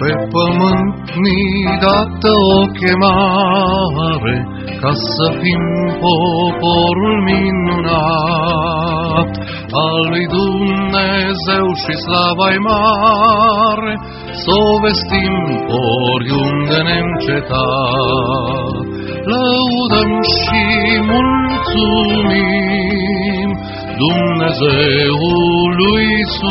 Pe pământ ni dată o chemare, ca să fim poporul minunat al lui Dumnezeu și slava-i mare, s-o vestim oriunde neîncetat. Lăudăm și mulțumim Dumnezeului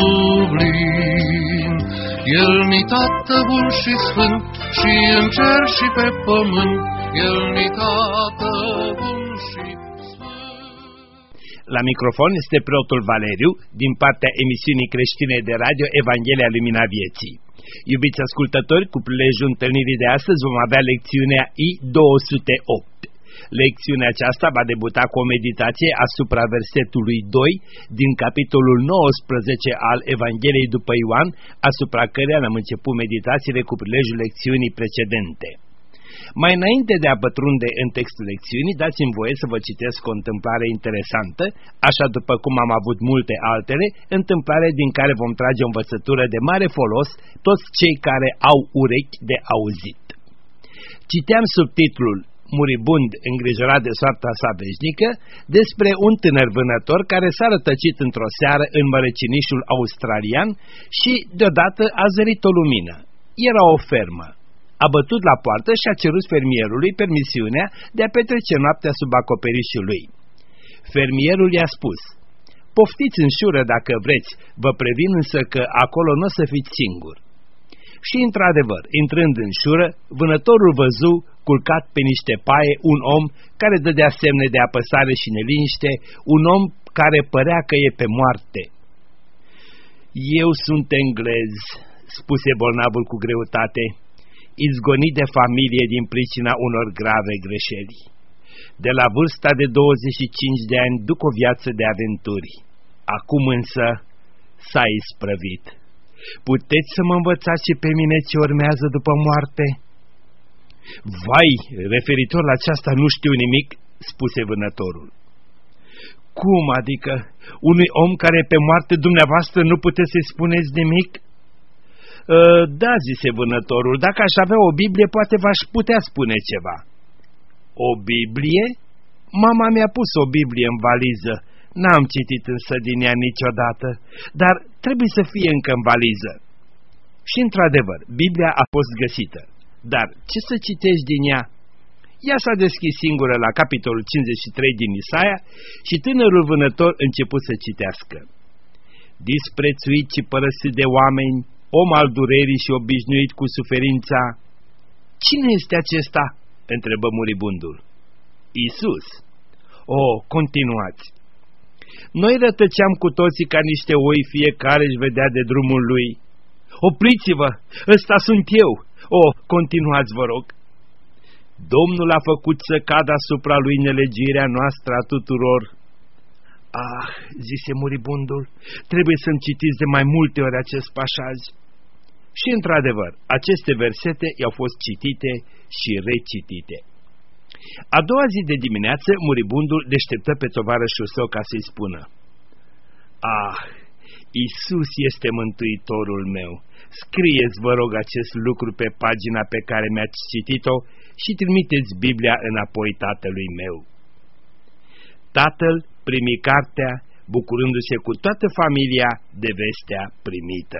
sublim. El-ni Tată bun și sfânt, și în cer și pe pământ, El-ni Tată bun și sfânt. La microfon este preotul Valeriu, din partea emisiunii creștine de radio Evanghelia Lumina Vieții. Iubiți ascultători, cu prilejul întâlnirii de astăzi vom avea lecțiunea I-208. Lecțiunea aceasta va debuta cu o meditație asupra versetului 2 din capitolul 19 al Evangheliei după Ioan, asupra căreia am început meditațiile cu prilejul lecțiunii precedente. Mai înainte de a pătrunde în textul lecțiunii, dați-mi voie să vă citesc o întâmplare interesantă, așa după cum am avut multe altele, întâmplare din care vom trage o învățătură de mare folos toți cei care au urechi de auzit. Citeam subtitlul Muribund, îngrijorat de soarta sa veșnică, despre un tânăr vânător care s-a rătăcit într-o seară în mărăcinișul australian și deodată a zărit o lumină. Era o fermă. A bătut la poartă și a cerut fermierului permisiunea de a petrece noaptea sub acoperișul lui. Fermierul i-a spus: "Poftiți în șură dacă vreți, vă previn însă că acolo nu o să fiți singur." Și într-adevăr, intrând în șură, vânătorul văzu, culcat pe niște paie, un om care dădea semne de apăsare și neliniște, un om care părea că e pe moarte. "Eu sunt englez," spuse bolnavul cu greutate, "izgonit de familie din pricina unor grave greșeli. De la vârsta de 25 de ani duc o viață de aventuri. Acum însă s-a isprăvit. Puteți să mă învățați și pe mine ce urmează după moarte?" "Vai, referitor la aceasta nu știu nimic," spuse vânătorul. "Cum adică? Unui om care e pe moarte dumneavoastră nu puteți să-i spuneți nimic?" "Da," zise vânătorul, "dacă aș avea o Biblie, poate v-aș putea spune ceva." "O Biblie? Mama mi-a pus o Biblie în valiză. N-am citit însă din ea niciodată, dar trebuie să fie încă în valiză." Și într-adevăr, Biblia a fost găsită. Dar ce să citești din ea? Ea s-a deschis singură la capitolul 53 din Isaia și tânărul vânător început să citească. "Disprețuit și părăsit de oameni, om al durerii și obișnuit cu suferința." "Cine este acesta?" întrebă muribundul. "Iisus." "O, continuați." "Noi rătăceam cu toții ca niște oi, fiecare își vedea de drumul lui." "Opriți-vă, ăsta sunt eu." "O, continuați, vă rog." "Domnul a făcut să cadă asupra lui nelegirea noastră a tuturor." "Ah," zise muribundul, "trebuie să-mi citiți de mai multe ori acest pașaj." Și într-adevăr, aceste versete i-au fost citite și recitite. A doua zi de dimineață, muribundul deșteptă pe tovarășul său ca să-i spună: "Ah, Iisus este mântuitorul meu. Scrieți, vă rog, acest lucru pe pagina pe care mi-ați citit-o și trimiteți Biblia înapoi tatălui meu." Tatăl primi cartea, bucurându-se cu toată familia de vestea primită.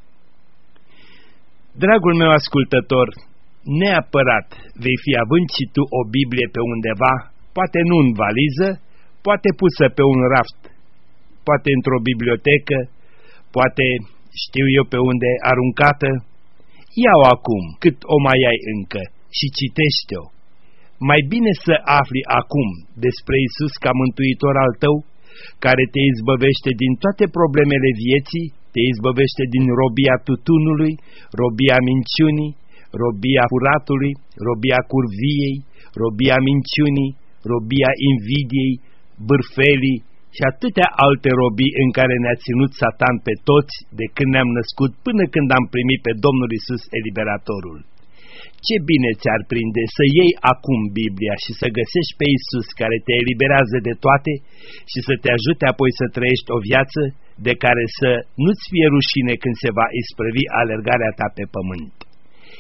Dragul meu ascultător, neapărat vei fi având și tu o Biblie pe undeva, poate nu în valiză, poate pusă pe un raft, poate într-o bibliotecă, poate, știu eu pe unde, aruncată. Ia-o acum, cât o mai ai încă, și citește-o. Mai bine să afli acum despre Iisus ca mântuitor al tău, care te izbăvește din toate problemele vieții, te izbăvește din robia tutunului, robia minciunii, robia furatului, robia curviei, robia minciunii, robia invidiei, bârfelii și atâtea alte robii în care ne-a ținut Satan pe toți de când ne-am născut până când am primit pe Domnul Iisus Eliberatorul. Ce bine ți-ar prinde să iei acum Biblia și să găsești pe Iisus care te eliberează de toate și să te ajute apoi să trăiești o viață de care să nu-ți fie rușine când se va isprăvi alergarea ta pe pământ.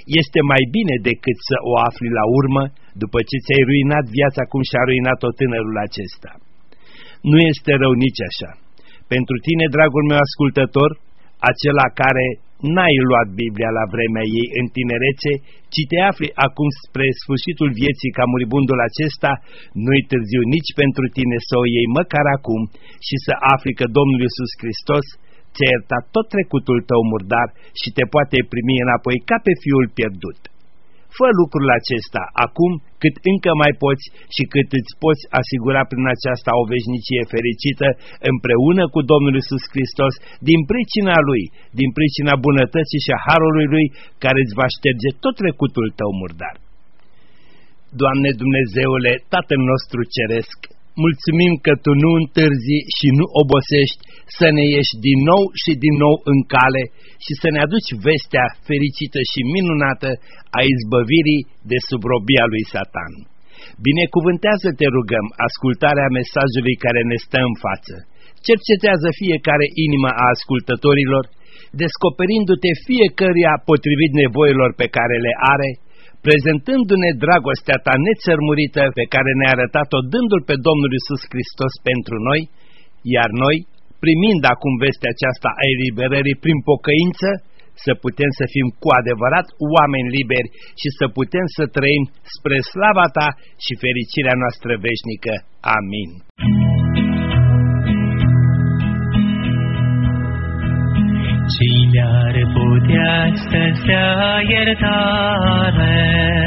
este mai bine decât să o afli la urmă, după ce ți-ai ruinat viața cum și-a ruinat-o tânărul acesta. Nu este rău nici așa. Pentru tine, dragul meu ascultător, acela care n-ai luat Biblia la vremea ei în tinerețe, ci te afli acum spre sfârșitul vieții ca muribundul acesta, nu-i târziu nici pentru tine să o iei măcar acum și să afli că Domnul Iisus Hristos ți-a iertat tot trecutul tău murdar și te poate primi înapoi ca pe fiul pierdut. Fă lucrul acesta acum cât încă mai poți și cât îți poți asigura prin aceasta o veșnicie fericită împreună cu Domnul Iisus Hristos din pricina Lui, din pricina bunătății și a harului Lui care îți va șterge tot trecutul tău murdar. Doamne Dumnezeule, Tatăl nostru Ceresc, mulțumim că Tu nu întârzi și nu obosești să ne ieși din nou și din nou în cale și să ne aduci vestea fericită și minunată a izbăvirii de sub robia lui Satan. Binecuvântează, te rugăm, ascultarea mesajului care ne stă în față. Cercetează fiecare inimă a ascultătorilor, descoperindu-te fiecăruia potrivit nevoilor pe care le are, prezentându-ne dragostea ta nețărmurită pe care ne-a arătat-o dându-l pe Domnul Iisus Hristos pentru noi, iar noi, primind acum vestea aceasta a eliberării prin pocăință, să putem să fim cu adevărat oameni liberi și să putem să trăim spre slava ta și fericirea noastră veșnică. Amin. Cine ar putea să-ți dea iertare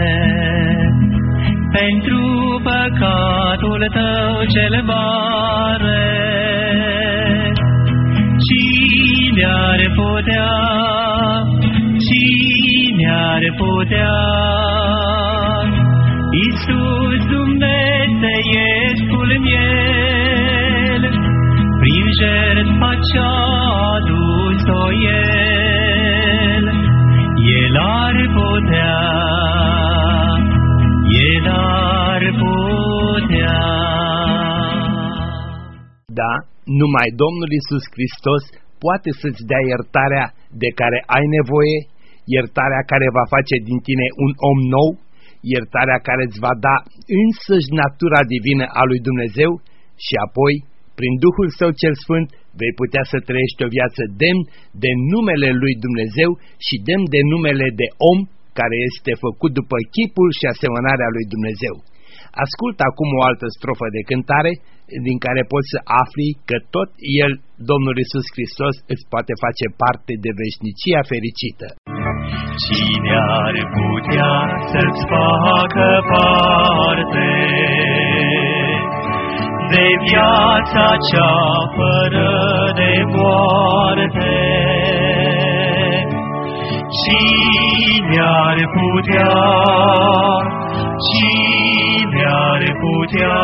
pentru păcatul tău cel mare? Cine ar putea, cine ar putea? Iisus Dumnezeiescul miel, prin jertfa ce-a adus-o El ar putea, El ar putea. Da, numai Domnul Iisus Hristos poate să-ți dea iertarea de care ai nevoie, iertarea care va face din tine un om nou, iertarea care îți va da însăși natura divină a lui Dumnezeu și apoi, prin Duhul Său cel Sfânt, vei putea să trăiești o viață demn de numele lui Dumnezeu și demn de numele de om care este făcut după chipul și asemănarea lui Dumnezeu. Ascultă acum o altă strofă de cântare din care poți să afli că tot El, Domnul Iisus Hristos, îți poate face parte de veșnicia fericită. Cine ar putea să-ți facă parte de viața cea fără de moarte? Cine ar putea, cine ar putea?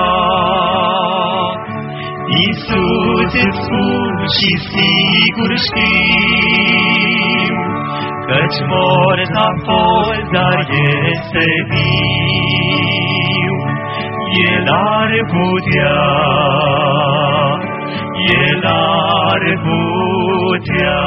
Iisus îți spun și sigur știu, căci mort a fost, dar este viu. El ar putea, El ar putea.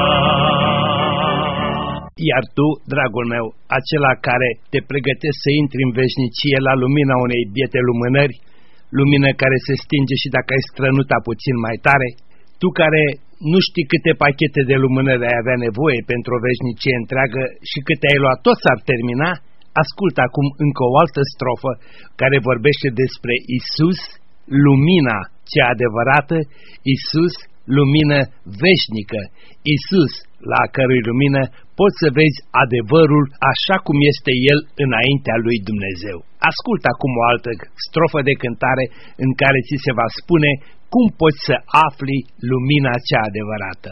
Iar tu, dragul meu, acela care te pregătești să intri în veșnicie la lumina unei biete lumânări, lumină care se stinge și dacă ai strănuta puțin mai tare, tu care nu știi câte pachete de lumânări ai avea nevoie pentru o veșnicie întreagă și câte ai luat tot s-ar termina, ascultă acum încă o altă strofă care vorbește despre Isus, lumina cea adevărată, Isus, lumină veșnică, Isus, la cărui lumină poți să vezi adevărul așa cum este El înaintea lui Dumnezeu. Ascultă acum o altă strofă de cântare în care ți se va spune cum poți să afli lumina cea adevărată.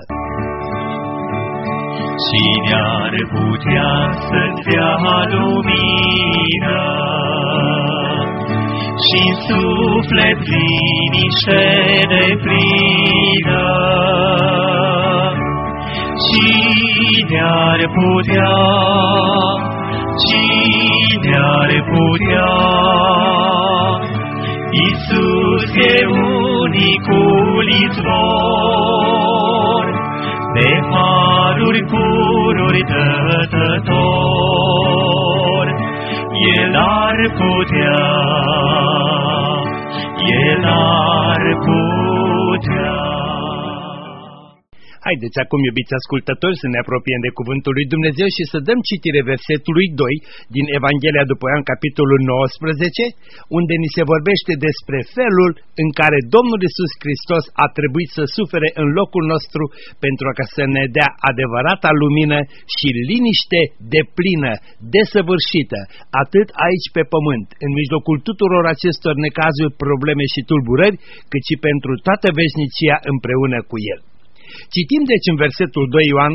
Cine ar putea să-ți dea lumină și suflet liniște de plină? Cine ar putea, cine ar putea? Iisus e unicul izvor, de haruri pururi dătător. El ar putea, El ar putea. Haideți acum, iubiți ascultători, să ne apropiem de Cuvântul lui Dumnezeu și să dăm citire versetului 2 din Evanghelia după Ioan, capitolul 19, unde ni se vorbește despre felul în care Domnul Iisus Hristos a trebuit să sufere în locul nostru pentru ca să ne dea adevărata lumină și liniște deplină, desăvârșită, atât aici pe pământ, în mijlocul tuturor acestor necazuri, probleme și tulburări, cât și pentru toată veșnicia împreună cu El. Citim deci în versetul 2 Ioan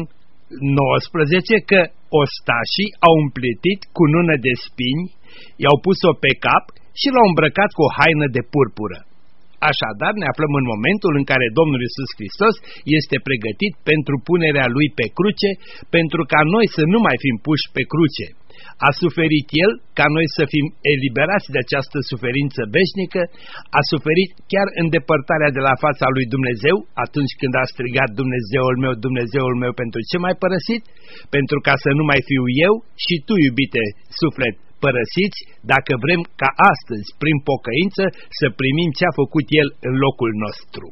19 că ostașii au împletit cunună de spini, i-au pus-o pe cap și l-au îmbrăcat cu o haină de purpură. Așadar ne aflăm în momentul în care Domnul Iisus Hristos este pregătit pentru punerea Lui pe cruce, pentru ca noi să nu mai fim puși pe cruce. A suferit El ca noi să fim eliberați de această suferință veșnică, a suferit chiar în depărtarea de la fața lui Dumnezeu, atunci când a strigat Dumnezeul meu, pentru ce m-ai părăsit? Pentru ca să nu mai fiu eu și tu, iubite suflet, părăsiți, dacă vrem ca astăzi, prin pocăință, să primim ce a făcut El în locul nostru.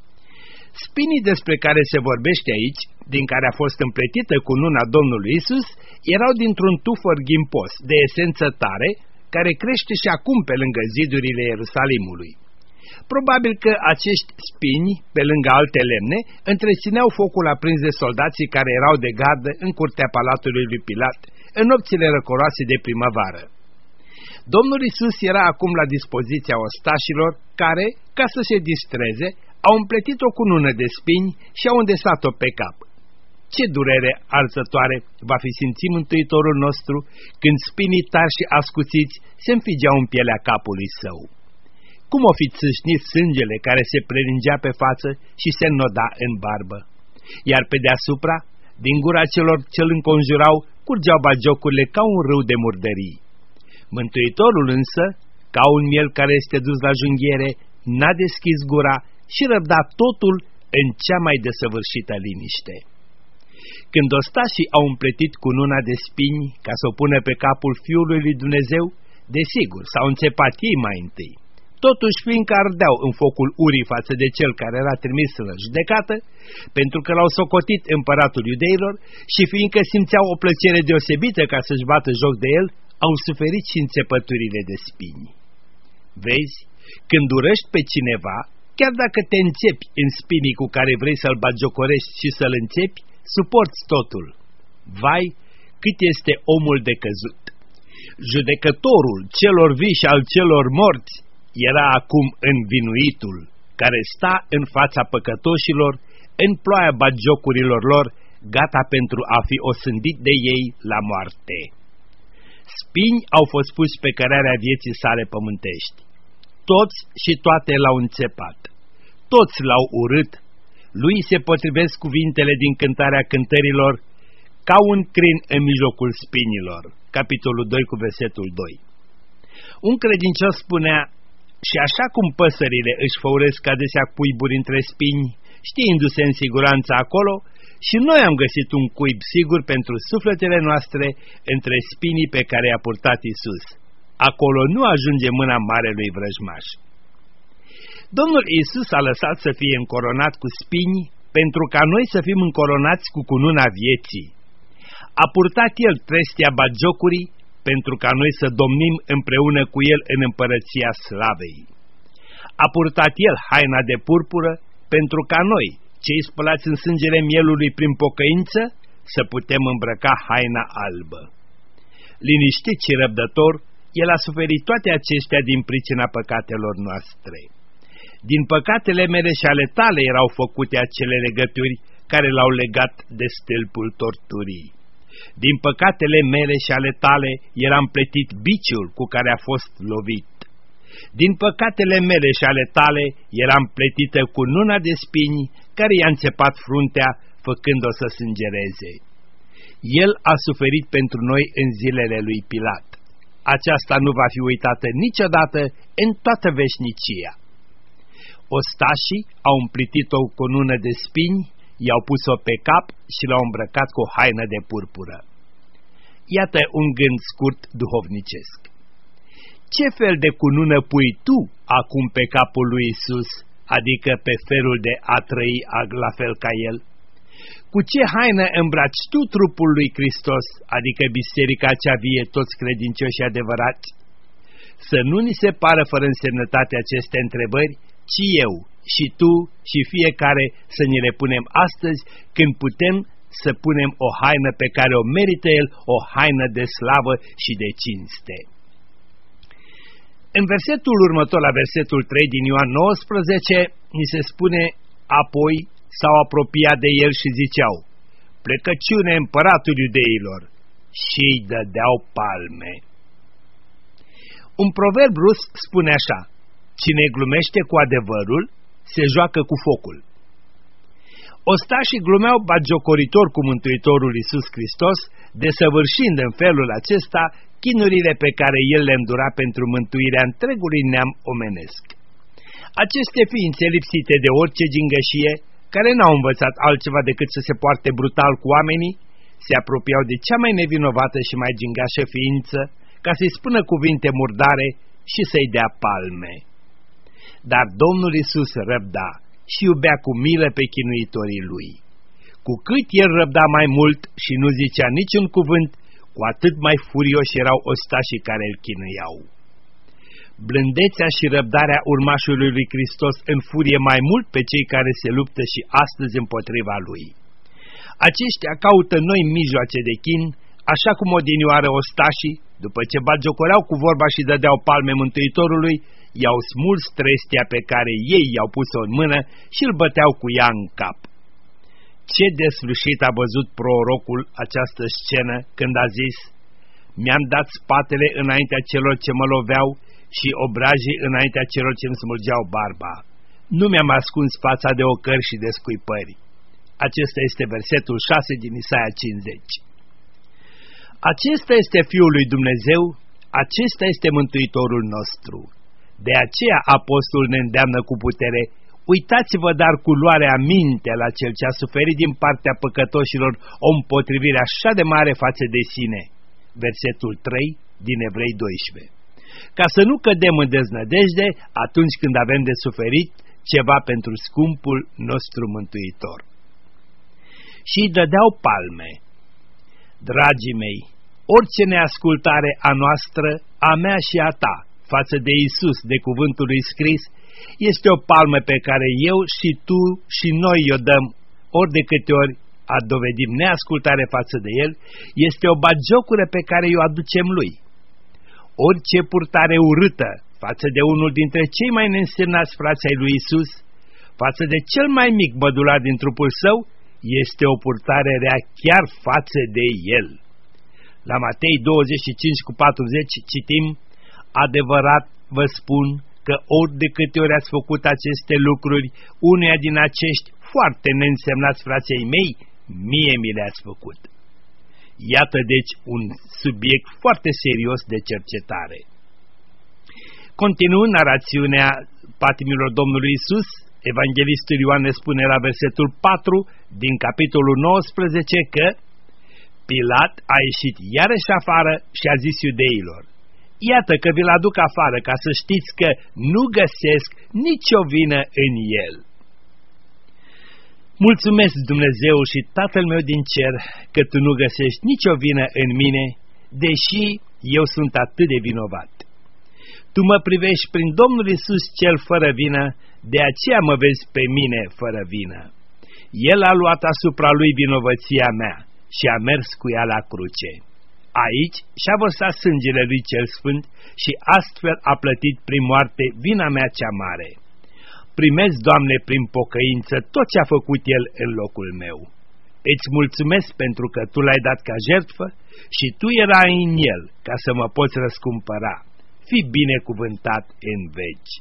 Spinii despre care se vorbește aici, din care a fost împletită cununa Domnului Isus, erau dintr-un tufăr ghimpos, de esență tare, care crește și acum pe lângă zidurile Ierusalimului. Probabil că acești spini, pe lângă alte lemne, întrețineau focul aprins de soldații care erau de gardă în curtea palatului lui Pilat, în nopțile răcoroase de primăvară. Domnul Isus era acum la dispoziția ostașilor care, ca să se distreze, au împletit o cunună de spini și au îndesat-o pe cap. Ce durere arzătoare va fi simțit Mântuitorul nostru când spinii tari și ascuțiți se înfigeau în pielea capului său. Cum o fi țâșnit sângele care se prelingea pe față și se înnoda în barbă. Iar pe deasupra, din gura celor ce îl înconjurau, curgeau bagiocurile ca un râu de murdării. Mântuitorul însă, ca un miel care este dus la junghiere, n-a deschis gura și răbda totul în cea mai desăvârșită liniște. Când ostașii au împletit cununa de spini ca să o pună pe capul Fiului lui Dumnezeu, desigur, s-au înțepat ei mai întâi. Totuși, fiindcă ardeau în focul urii față de cel care era trimis la judecată, pentru că l-au socotit împăratul iudeilor și fiindcă simțeau o plăcere deosebită ca să-și bată joc de el, au suferit și înțepăturile de spini. Vezi, când urăști pe cineva, chiar dacă te înțepi în spinii cu care vrei să-l bagiocorești și să-l înțepi, suporți totul. Vai, cât este omul de căzut! Judecătorul celor vii și al celor morți era acum învinuitul, care sta în fața păcătoșilor, în ploaia bagiocurilor lor, gata pentru a fi osândit de ei la moarte. Spini au fost puși pe cărarea vieții sale pământești. Toți și toate l-au înțepat. Toți l-au urât. Lui se potrivesc cuvintele din Cântarea Cântărilor, ca un crin în mijlocul spinilor. Capitolul 2 cu versetul 2. Un credincios spunea: și așa cum păsările își făuresc adesea cuiburi între spini, știindu-se în siguranță acolo, și noi am găsit un cuib sigur pentru sufletele noastre între spinii pe care i-a purtat Iisus. Acolo nu ajunge mâna marelui vrăjmaș. Domnul Iisus a lăsat să fie încoronat cu spini pentru ca noi să fim încoronați cu cununa vieții. A purtat El trestia bagiocurii pentru ca noi să domnim împreună cu El în împărăția slavei. A purtat El haina de purpură pentru ca noi, cei spălați în sângele mielului prin pocăință, să putem îmbrăca haina albă. Liniștit și răbdător, El a suferit toate acestea din pricina păcatelor noastre. Din păcatele mele și ale tale erau făcute acele legături care l-au legat de stâlpul torturii. Din păcatele mele și ale tale era împletit biciul cu care a fost lovit. Din păcatele mele și ale tale era împletită cununa de spini care i-a înțepat fruntea, făcând-o să sângereze. El a suferit pentru noi în zilele lui Pilat. Aceasta nu va fi uitată niciodată în toată veșnicia. Ostașii au împletit o cunună de spini, i-au pus-o pe cap și l-au îmbrăcat cu o haină de purpură. Iată un gând scurt duhovnicesc. Ce fel de cunună pui tu acum pe capul lui Isus, adică pe felul de a trăi la fel ca El? Cu ce haină îmbraci tu trupul lui Hristos, adică biserica cea vie, toți credincioși adevărați? Să nu ni se pară fără însemnătate aceste întrebări, ci eu și tu și fiecare să ni le punem astăzi, când putem să punem o haină pe care o merită El, o haină de slavă și de cinste. În versetul următor, la versetul 3 din Ioan 19, ni se spune: apoi s-au apropiat de El și ziceau: plecăciune împăratul iudeilor, și îi dădeau palme. Un proverb rus spune așa: cine glumește cu adevărul, se joacă cu focul. Ostașii glumeau batjocoritor cu Mântuitorul Iisus Hristos, desăvârșind în felul acesta chinurile pe care El le îndura pentru mântuirea întregului neam omenesc. Aceste ființe lipsite de orice gingășie, care n-au învățat altceva decât să se poarte brutal cu oamenii, se apropiau de cea mai nevinovată și mai gingașă ființă, ca să-i spună cuvinte murdare și să-i dea palme. Dar Domnul Iisus răbda și iubea cu milă pe chinuitorii Lui. Cu cât El răbda mai mult și nu zicea niciun cuvânt, cu atât mai furioși erau ostașii care îl chinuiau. Blândețea și răbdarea urmașului lui Hristos înfurie mai mult pe cei care se luptă și astăzi împotriva Lui. Aceștia caută noi mijloace de chin, așa cum odinioară ostașii, după ce batjocoreau cu vorba și dădeau palme Mântuitorului, i-au smuls trestia pe care ei i-au pus-o în mână și îl băteau cu ea în cap. Ce deslușit a văzut prorocul această scenă când a zis: mi-am dat spatele înaintea celor ce mă loveau și obrajii înaintea celor ce îmi smulgeau barba. Nu mi-am ascuns fața de ocări și de scuipări. Acesta este versetul 6 din Isaia 50. Acesta este Fiul lui Dumnezeu, acesta este Mântuitorul nostru. De aceea apostolul ne îndeamnă cu putere: uitați-vă dar cu luarea minte la Cel ce a suferit din partea păcătoșilor o împotrivire așa de mare față de sine. Versetul 3 din Evrei 12. Ca să nu cădem în deznădejde atunci când avem de suferit ceva pentru scumpul nostru Mântuitor. Și îi dădeau palme. Dragii mei, orice neascultare a noastră, a mea și a ta, față de Iisus, de cuvântul lui scris, este o palmă pe care eu și tu și noi o dăm, ori de câte ori dovedim neascultare față de El, este o batjocură pe care o aducem Lui. Orice purtare urâtă față de unul dintre cei mai neînsemnați frați ai lui Iisus, față de cel mai mic mădular din trupul său, este o purtare rea chiar față de El. La Matei 25:40 citim: adevărat vă spun că ori de câte ori ați făcut aceste lucruri uneia din acești foarte neînsemnați frații mei, mie mi le-ați făcut. Iată deci un subiect foarte serios de cercetare. Continuând narațiunea patimilor Domnului Iisus, evanghelistul Ioan ne spune la versetul 4 din capitolul 19 că Pilat a ieșit iarăși afară și a zis iudeilor: iată că vi-l aduc afară ca să știți că nu găsesc nicio vină în el. Mulțumesc, Dumnezeu și Tatăl meu din cer, că Tu nu găsești nicio vină în mine, deși eu sunt atât de vinovat. Tu mă privești prin Domnul Iisus cel fără vină, de aceea mă vezi pe mine fără vină. El a luat asupra Lui vinovăția mea și a mers cu ea la cruce. Aici și-a vărsat sângele Lui cel Sfânt și astfel a plătit prin moarte vina mea cea mare. Primesc, Doamne, prin pocăință tot ce a făcut El în locul meu. Îți mulțumesc pentru că Tu L-ai dat ca jertfă și Tu erai în El ca să mă poți răscumpăra. Fii binecuvântat în veci.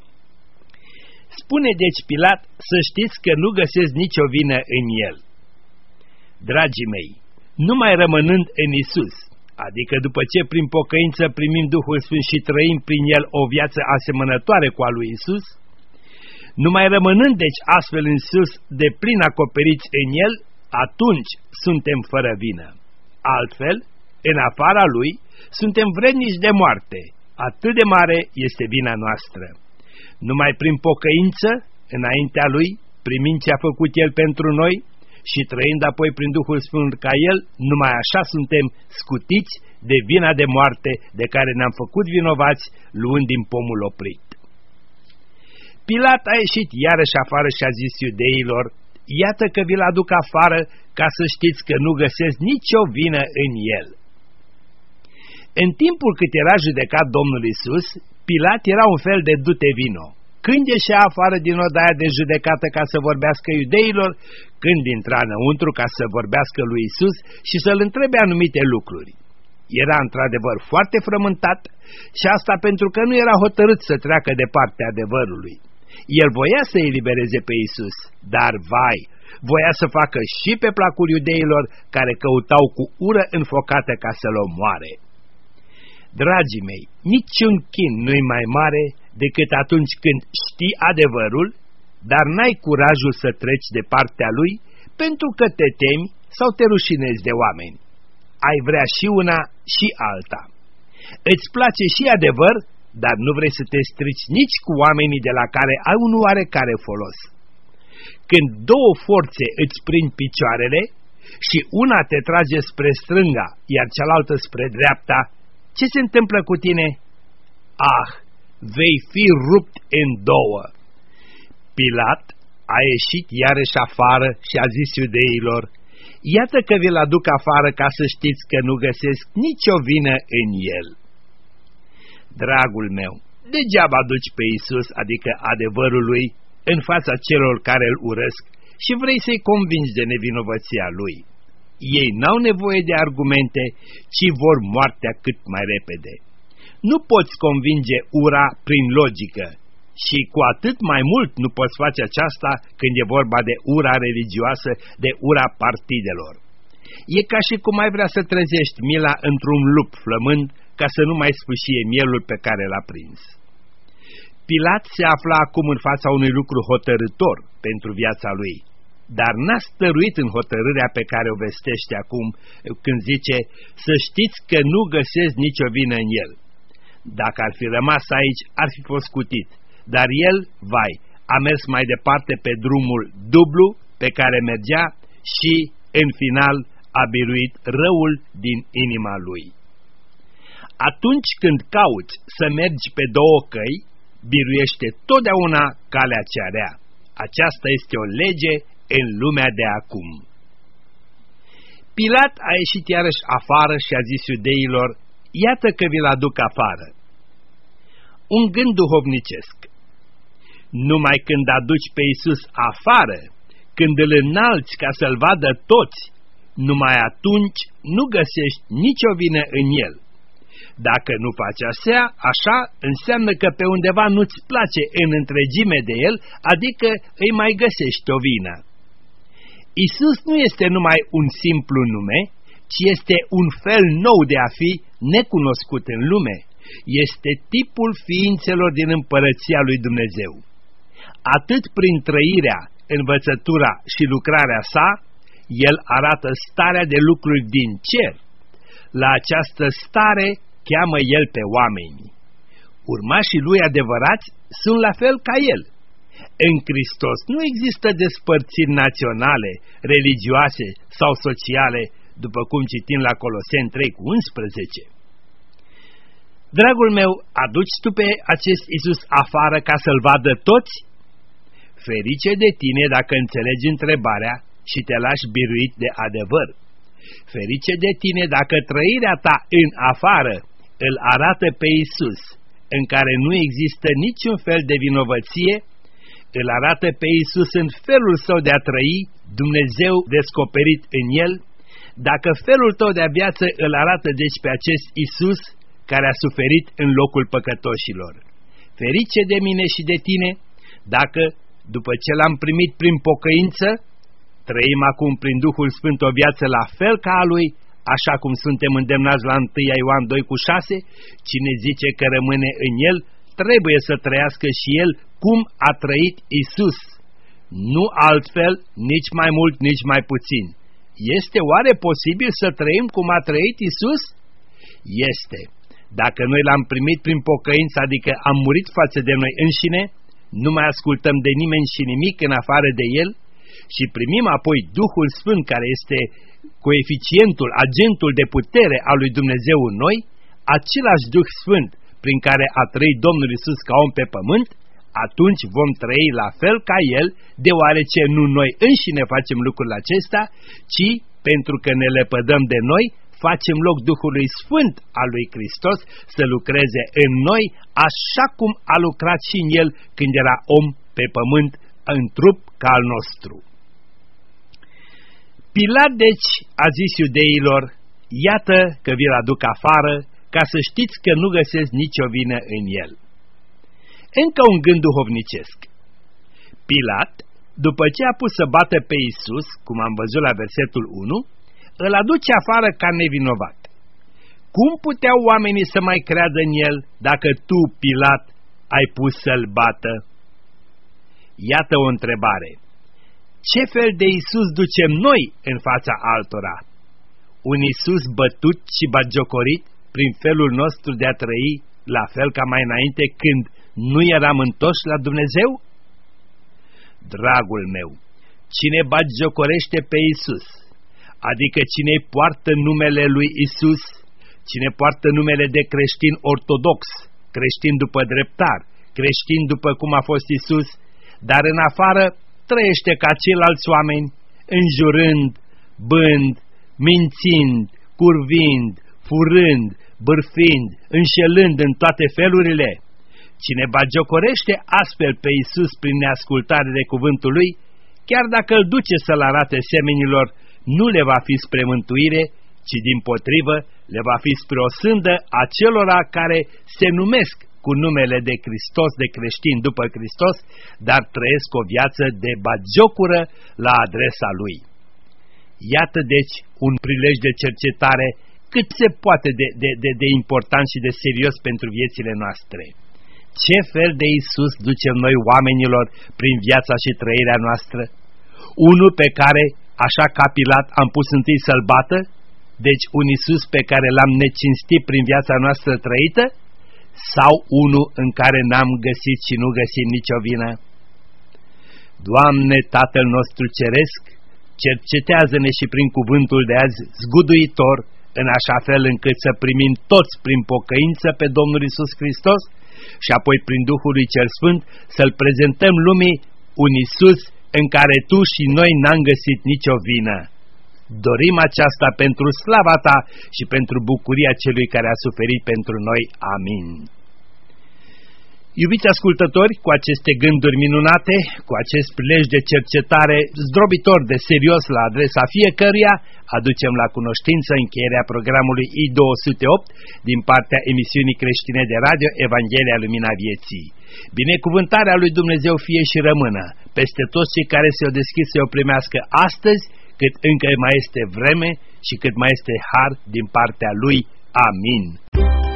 Spune deci Pilat să știți că nu găsesc nicio vină în El. Dragii mei, numai rămânând în Isus, adică după ce prin pocăință primim Duhul Sfânt și trăim prin El o viață asemănătoare cu a lui Isus, numai rămânând deci astfel în sus de plin acoperiți în El, atunci suntem fără vină. Altfel, în afara Lui, suntem vrednici de moarte. Atât de mare este vina noastră. Numai prin pocăință, înaintea Lui, primind ce a făcut El pentru noi și trăind apoi prin Duhul Sfânt ca El, numai așa suntem scutiți de vina de moarte de care ne-am făcut vinovați luând din pomul oprit. Pilat a ieșit iarăși afară și a zis iudeilor: iată că vi-l aduc afară ca să știți că nu găsesc nicio vină în El. În timpul cât era judecat Domnul Iisus, Pilat era un fel de du-te vino. Când ieșea afară din odaia de judecată ca să vorbească iudeilor, când intra înăuntru ca să vorbească lui Iisus și să-l întrebe anumite lucruri. Era într-adevăr foarte frământat și asta pentru că nu era hotărât să treacă de partea adevărului. El voia să elibereze pe Iisus, dar vai, voia să facă și pe placul iudeilor care căutau cu ură înfocată ca să-l omoare. Dragii mei, niciun chin nu-i mai mare decât atunci când știi adevărul, dar n-ai curajul să treci de partea lui pentru că te temi sau te rușinezi de oameni. Ai vrea și una și alta. Îți place și adevăr, dar nu vrei să te strici nici cu oamenii de la care ai un oarecare folos. Când două forțe îți prind picioarele și una te trage spre stânga, iar cealaltă spre dreapta, ce se întâmplă cu tine? Ah, vei fi rupt în două. Pilat a ieșit iarăși afară și a zis iudeilor: iată că vi-l aduc afară ca să știți că nu găsesc nicio vină în El. Dragul meu, degeaba duci pe Iisus, adică adevărul Lui, în fața celor care îl urăsc și vrei să-i convingi de nevinovăția Lui. Ei n-au nevoie de argumente, ci vor moartea cât mai repede. Nu poți convinge ura prin logică și cu atât mai mult nu poți face aceasta când e vorba de ura religioasă, de ura partidelor. E ca și cum ai vrea să trezești mila într-un lup flămând ca să nu mai sfâșie mielul pe care l-a prins. Pilat se afla acum în fața unui lucru hotărâtor pentru viața lui, dar n-a stăruit în hotărârea pe care o vestește acum când zice: să știți că nu găsesc nicio vină în El. Dacă ar fi rămas aici, ar fi fost scutit, dar el, vai, a mers mai departe pe drumul dublu pe care mergea și, în final, a biruit răul din inima lui. Atunci când cauți să mergi pe două căi, biruiește totdeauna calea cea rea. Aceasta este o lege în lumea de acum. Pilat a ieșit iarăși afară și a zis iudeilor: iată că vi-l aduc afară. Un gând duhovnicesc. Numai când aduci pe Iisus afară, când îl înalți ca să-l vadă toți, numai atunci nu găsești nicio vină în El. Dacă nu faci așa, înseamnă că pe undeva nu-ți place în întregime de El, adică îi mai găsești o vină. Iisus nu este numai un simplu nume, ci este un fel nou de a fi, necunoscut în lume. Este tipul ființelor din împărăția lui Dumnezeu. Atât prin trăirea, învățătura și lucrarea sa, El arată starea de lucruri din cer. La această stare cheamă El pe oameni. Urmașii Lui adevărați sunt la fel ca El. În Hristos nu există despărțiri naționale, religioase sau sociale, după cum citim la Coloseni 3:11. Dragul meu, aduci tu pe acest Iisus afară ca să-L vadă toți? Ferice de tine dacă înțelegi întrebarea și te lași biruit de adevăr. Ferice de tine dacă trăirea ta în afară îl arată pe Iisus, în care nu există niciun fel de vinovăție, îl arată pe Iisus în felul său de a trăi, Dumnezeu descoperit în El, dacă felul tău de viață îl arată deci pe acest Iisus care a suferit în locul păcătoșilor. Ferice de mine și de tine dacă, după ce l-am primit prin pocăință, trăim acum prin Duhul Sfânt o viață la fel ca a Lui, așa cum suntem îndemnați la 1 Ioan 2:6, cine zice că rămâne în El, trebuie să trăiască și el cum a trăit Iisus. Nu altfel, nici mai mult, nici mai puțin. Este oare posibil să trăim cum a trăit Iisus? Este: dacă noi l-am primit prin pocăință, adică am murit față de noi înșine, nu mai ascultăm de nimeni și nimic în afară de El, și primim apoi Duhul Sfânt, care este coeficientul, agentul de putere al lui Dumnezeu în noi, același Duh Sfânt prin care a trăit Domnul Iisus ca om pe pământ, atunci vom trăi la fel ca El, deoarece nu noi înșine facem lucrul acesta, ci pentru că ne lepădăm de noi, facem loc Duhului Sfânt al lui Hristos să lucreze în noi, așa cum a lucrat și în El când era om pe pământ, în trup ca al nostru. Pilat deci a zis iudeilor: iată că vi-l aduc afară, ca să știți că nu găsesc nicio vină în el. Încă un gând duhovnicesc. Pilat, după ce a pus să bată pe Iisus, cum am văzut la versetul 1, îl aduce afară ca nevinovat. Cum puteau oamenii să mai creadă în el dacă tu, Pilat, ai pus să-l bată? Iată o întrebare. Ce fel de Iisus ducem noi în fața altora? Un Iisus bătut și bagiocorit prin felul nostru de a trăi, la fel ca mai înainte când nu eram întoși la Dumnezeu? Dragul meu, cine bagiocorește pe Iisus, adică cine poartă numele lui Iisus, cine poartă numele de creștin ortodox, creștin după dreptar, creștin după cum a fost Iisus, dar în afară trăiește ca ceilalți oameni, înjurând, bând, mințind, curvind, furând, bârfind, înșelând în toate felurile. Cine bagiocorește astfel pe Iisus prin neascultare de cuvântul Lui, chiar dacă îl duce să-l arate semenilor, nu le va fi spre mântuire, ci dimpotrivă le va fi spre o sândă acelora care se numesc cu numele de Hristos, de creștini după Hristos, dar trăiesc o viață de bagiocură la adresa Lui. Iată deci un prilej de cercetare cât se poate de important și de serios pentru viețile noastre. Ce fel de Iisus ducem noi oamenilor prin viața și trăirea noastră? Unul pe care, așa ca Pilat, am pus întâi să-l bată, deci un Iisus pe care l-am necinstit prin viața noastră trăită, sau unul în care n-am găsit și nu găsim nicio vină? Doamne, Tatăl nostru Ceresc, cercetează-ne și prin cuvântul de azi zguduitor, în așa fel încât să primim toți prin pocăință pe Domnul Iisus Hristos și apoi prin Duhul lui Cel Sfânt să-L prezentăm lumii un Iisus în care Tu și noi n-am găsit nicio vină. Dorim aceasta pentru slava Ta și pentru bucuria Celui care a suferit pentru noi. Amin. Iubiți ascultători, cu aceste gânduri minunate, cu acest prilej de cercetare zdrobitor de serios la adresa fiecăruia, aducem la cunoștință încheierea programului I-208 din partea emisiunii creștine de radio Evanghelia Lumina Vieții. Binecuvântarea lui Dumnezeu fie și rămână peste toți cei care se-au deschis să o primească astăzi, cât încă mai este vreme și cât mai este har din partea Lui. Amin.